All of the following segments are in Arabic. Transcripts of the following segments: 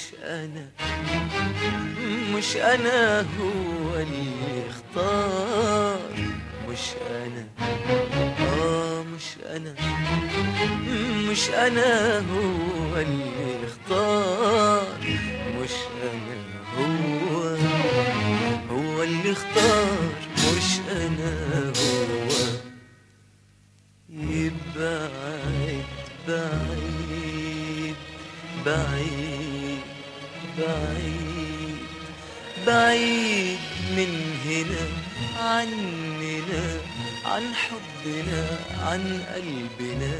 أنا مش أنا هو اللي اختار، مش أنا مش أنا مش أنا هو اللي اختار، مش أنا هو اللي اختار، مش أنا هو. يبعد بعيد بعيد بعيد بعيد من هنا عننا، عن حبنا عن قلبنا.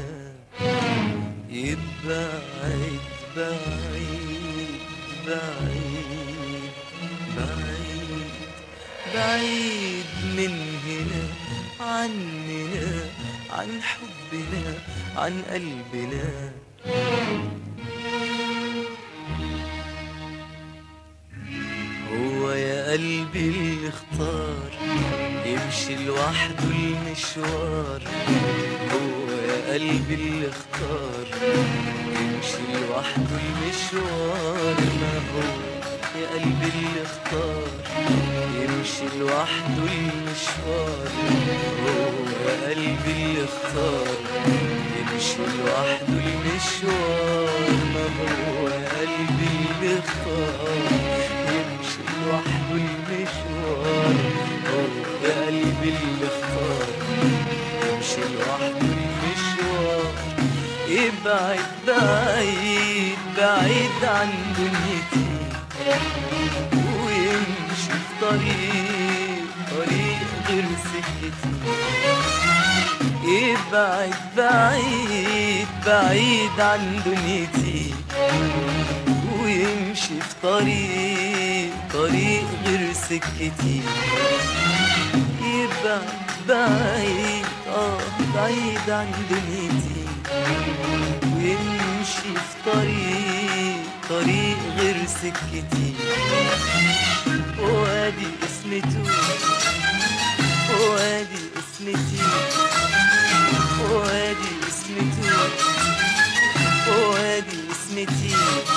يبعد بعيد بعيد بعيد بعيد من هنا عننا، عن حبنا عن قلبنا. هو يا قلبي اللي اختار يمشي لوحده المشوار، هو يا قلبي اللي اختار يمشي لوحده المشوار. ما هو يا قلبي اللي اختار يمشي لوحده المشوار، هو يا قلبي اللي اختار يمشي لوحده المشوار. ما هو يا قلبي اللي اختار يمشي لوحده المشوار، هو يا قلبي اللي اختار يمشي لوحده المشوار. يبعد بعيد بعيد عن دنيتي ويمشي في طريق غير سكتي. يبعد بعيد بعيد عن دنيتي ويمشي في طريق غير سكتي. يبعد بعيد بعيد عن دنيتي ويمشي في طريق غير سكتي. وادي اسمته وادي اسمتي وادي اسمته وادي اسمتي.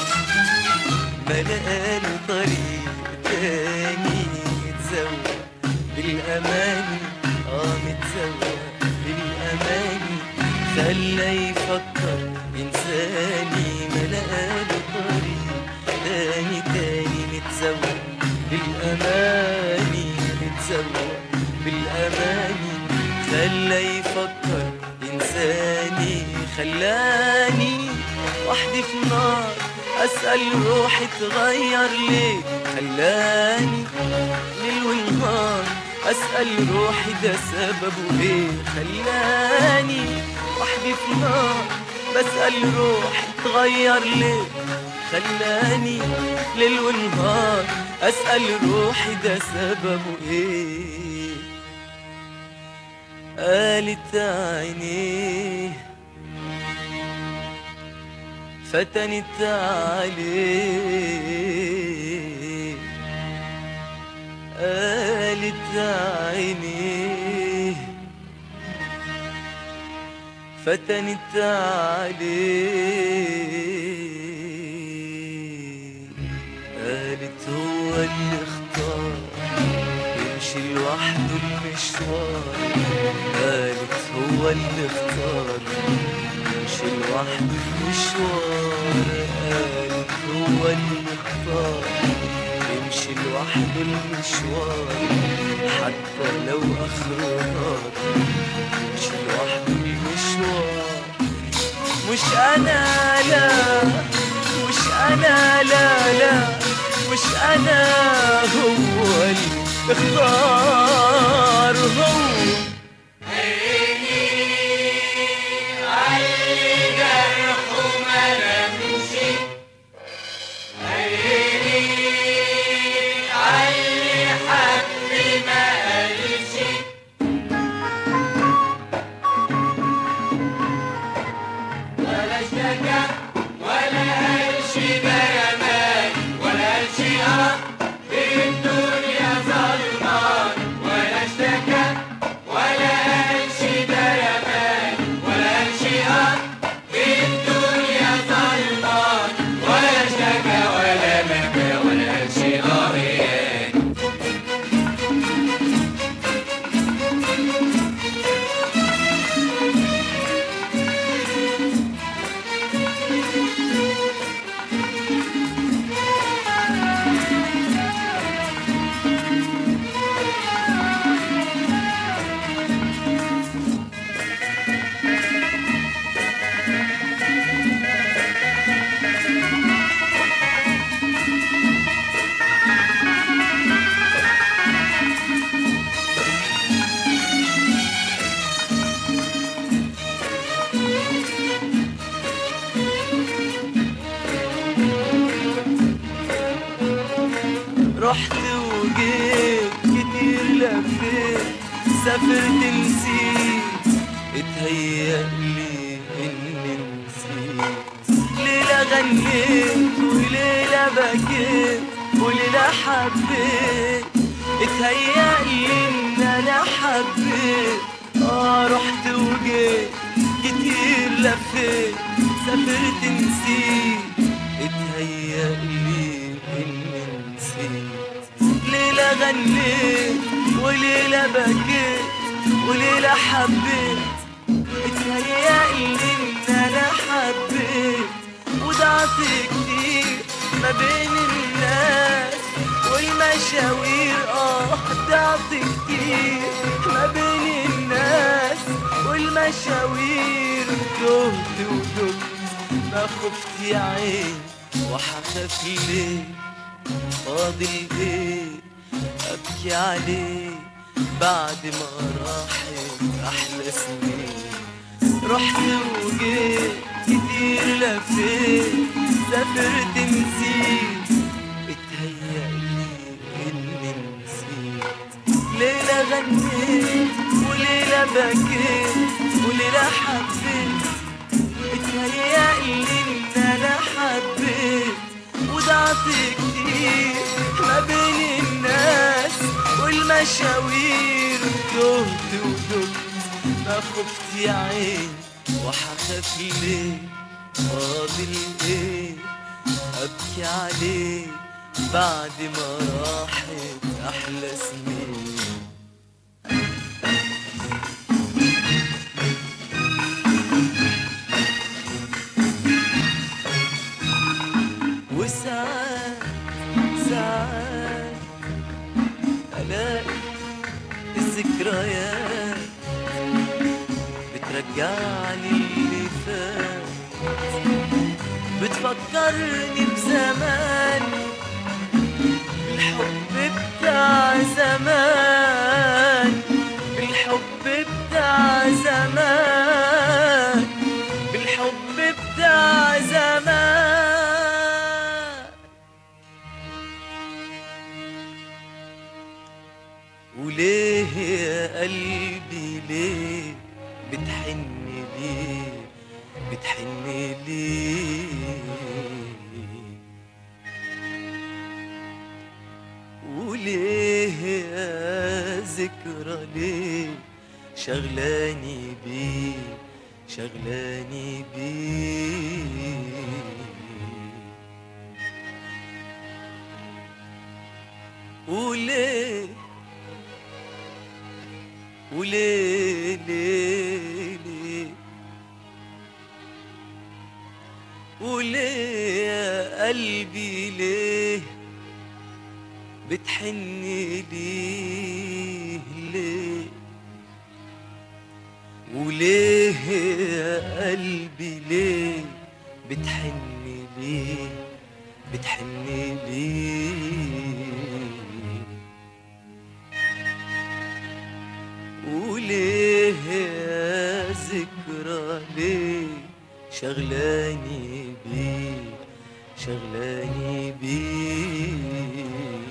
ملقاله طريق تاني متزوق بالأماني، متزوق بالأماني. خلى يفكر إنساني، ملقاله طريق تاني متزوق بالأماني، متزوق بالأماني. خلى يفكر إنساني، خلاني وحدي في نار أسأل روحي تغير ليه. خلاني ليل ونهار أسأل روحي ده سببه ايه. خلاني وحدي في نار بسأل روحي تغير ليه. خلاني ليل ونهار أسأل روحي ده سببه ايه. قالت عينيه فتنت عليه، قالت عينيه فتنت عليه. قالت هو اللي اختار يمشي لوحده المشوار، قالت هو اللي اختار يمشي لوحده المشوار. قالت هو اللي اختار يمشي لوحده المشوار، حتى لو اخره نار يمشي لوحده المشوار. مش انا لا مش انا لا لا مش انا هو اللي اختار. هو الدنيا ظلمان ولا اشتكى رحت وجيت كتير لفيت سافرت نسيت اتهيألي اني نسيت ليلة غنيت وليلة بكيت وليلة حبيت اتهيألي ان انا حبيت رحت وجيت كتير لفيت سافرت نسيت اتهيألي اني نسيت ليلة غنيت وليلة بكيت وليلة حبيت اتهيألي ان انا حبيت وضعت كتير ما بين الناس والمشاوير ضعت كتير ما بين الناس والمشاوير تهت ودقت ما خفت يا عين وحخاف ليه فاضل ايه ابكي عليه بعد ما راحت احلى سنين رحت وجيت كتير لفيت سافرت نسيت اتهيألي اني نسيت ليلة غنيت وليلة بكيت وليلة حبيت اتهيألي ان انا حبيت وضعت كتير ما بين الناس والمشاوير تهت ودقت ما خفت يا عين وحخاف ليه فاضل ايه ابكي عليه بعد ما راحت احلى سنين وساعات الاقي الذكريات بترجعني اللي فات بتفكرني بزمان الحب بتاع زمان الحب بتاع زمان الحب بتاع زمان وليه يا قلبي ليه بتحن ليه بتحن ليه وليه يا ذكرى ليه شغلاني بيه شغلاني بيه وليه وليه ليه ليه وليه يا قلبي ليه بتحن ليه ليه وليه يا قلبي ليه بتحن ليه بتحن ليه وليه يا ذكرى ليه شغلاني بيه شغلاني بيه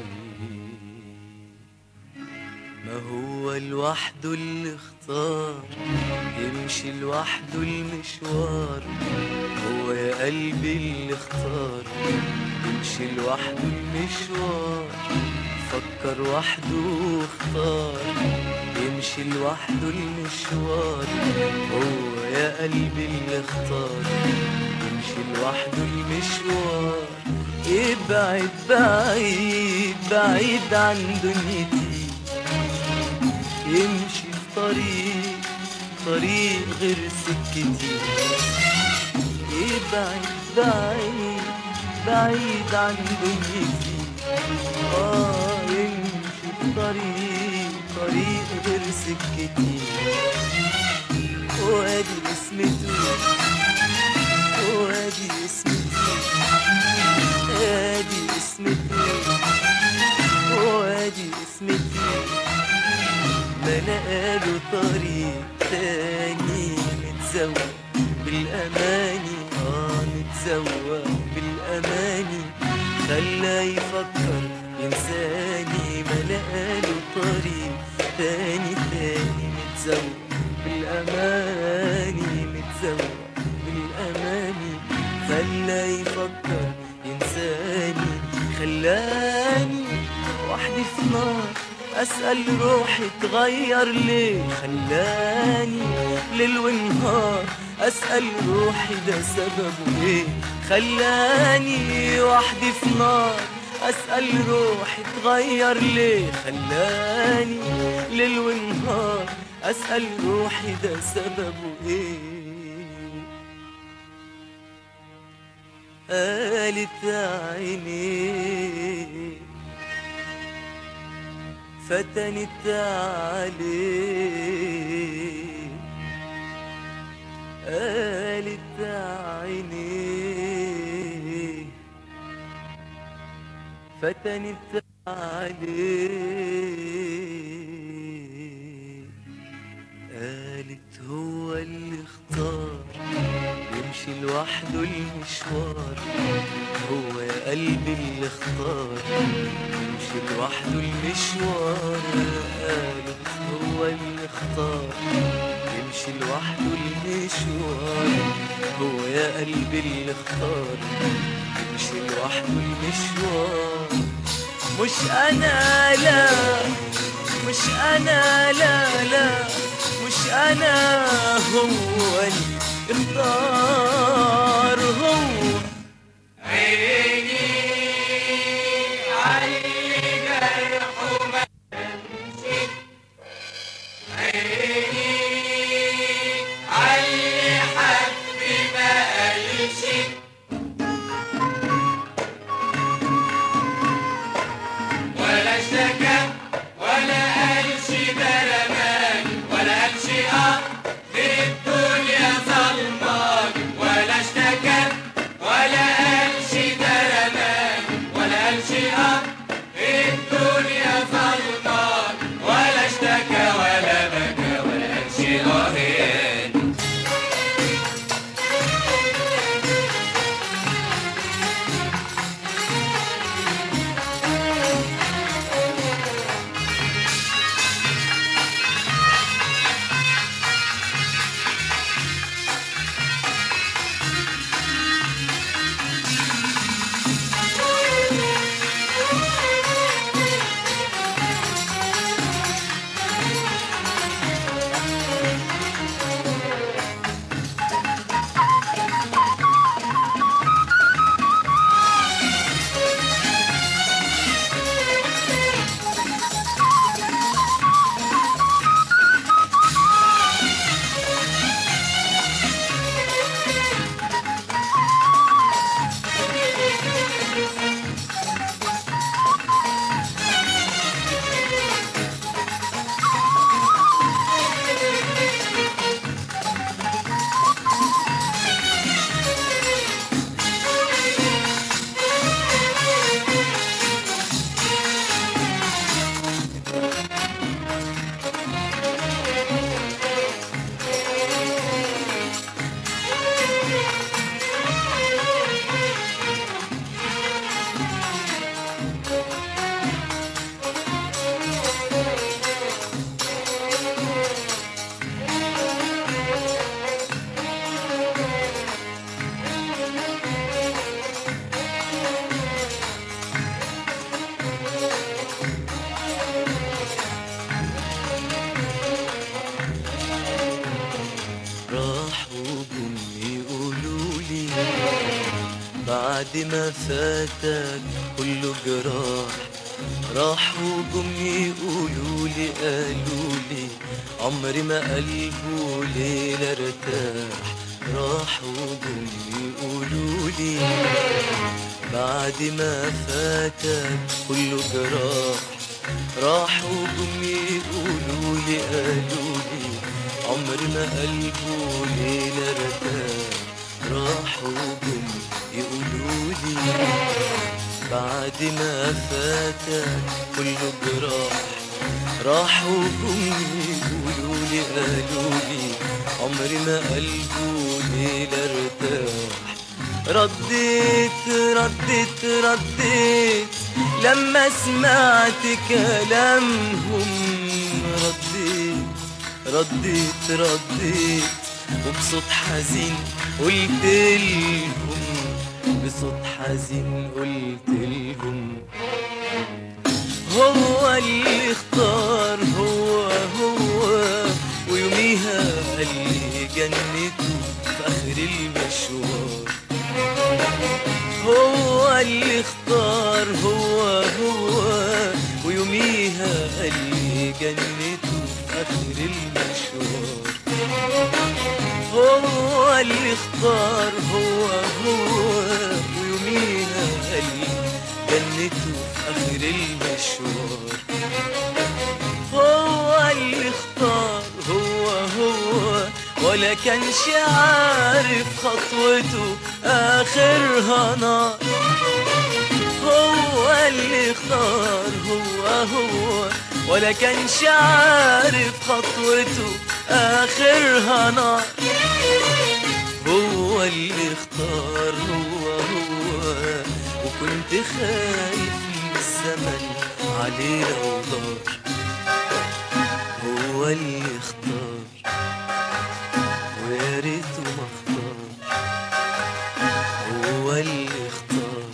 ما هو لوحده اللي اختار يمشي لوحده المشوار هو يا قلبي اللي اختار يمشي لوحده المشوار فكر وحده واختار يمشي لوحده المشوار هو يا قلبي اللي اختار يمشي لوحده المشوار يبعد بعيد بعيد عن دنيتي يمشي في طريق غير سكتي يبعد بعيد بعيد عن دنيتي يمشي في طريق غير سكتي وادي اسمته وادي اسمته ادي اسمته وادي اسمته ما لقاله طريق تاني متزوق بالاماني متزوق بالاماني خلاه يفكر ينساني ملقاله طريق تاني متزوق بالأماني متزوق بالأماني خلى يفكر ينساني خلاني وحدي في نار أسأل روحي تغير ليه خلاني ليل ونهار أسأل روحي ده سببه ايه خلاني وحدي في نار أسأل روحي تغير ليه خلاني ليل ونهار أسأل روحي ده سببه ايه قالت عيني فتنت عليه قالت عيني فتنت عليه قالت هو اللي اختار يمشي لوحده المشوار هو يا قلبي اللي اختار يمشي لوحده المشوار قالت هو اللي اختار يمشي لوحده المشوار هو يا قلبي اللي اختار يمشي لوحده المشوار مش انا لا مش انا لا لا مش انا هو اللي اختار هو عيني علي جرحه ما تمشي عيني علي حب ما قالش ولا اشتكى ولا قالش ده رماني ولا قالش دي الدنيا ظلماني ولا اشتكى ولا قالش ده رماني ولا قالش الدنيا ظلماني ولا اشتكى ولا بكى ولا قالش هاني بعد ما فاتك كله جراح راحوا جم يقولولي قالولي عمري ما قلبه ليلة ارتاح راحوا جم يقولولي بعد ما فاتك كله جراح راحوا جم يقولولي قالولي عمري ما قلبه ليلة ارتاح راحوا جم يقولولي بعد ما فاتك كله جراح راحوا جم يقولولي قالولي عمري ما قلبه ليلة ارتاح رديت لما سمعت كلامهم. رديت وبصوت حزين قلتلهم، بصوت حزين قلتلهم هو اللي اختار، هو ويوميها قال لي جنته في آخر المشوار. هو اللي اختار، هو ويوميها قال لي جنته في آخر المشوار. هو اللي اختار، هو ويوميها قال لي جنته في آخر المشوار. هو اللي اختار، هو ولا كانش عارف خطوته آخرها نار. هو اللي اختار، هو ولا كانش عارف خطوته آخرها نار. هو اللي اختار، هو وكنت خايف من الزمن عليه لو دار. هو اللي اختار ويا ريته ما اختار. هو اللي اختار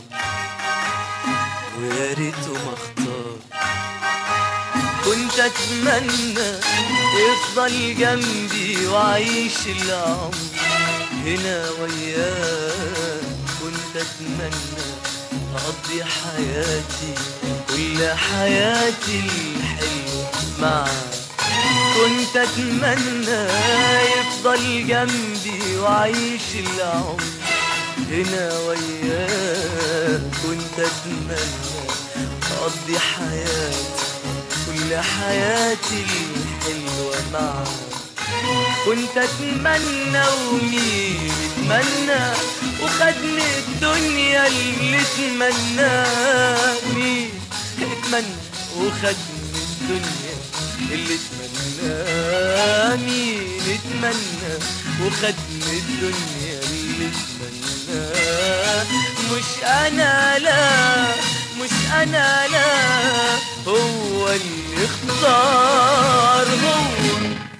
ويا ريته ما اختار. كنت اتمنى يفضل جنبي وعيش العمر هنا وياه. كنت اتمنى اقضي حياتي كل حياتي الحلوة معاه. كنت اتمنى يفضل جنبي وعيش العمر هنا وياه. كنت اتمنى اقضي حياتي كل حياتي الحلوة معاه. كنت اتمنى ومين اتمنى وخدني الدنيا اللي اتمناه. مين اتمنى وخدني الدنيا اللي اتمناه. مين اتمنى وخدني الدنيا اللي اتمناه. مش انا لا، مش انا لا، هو اللي اختار. هو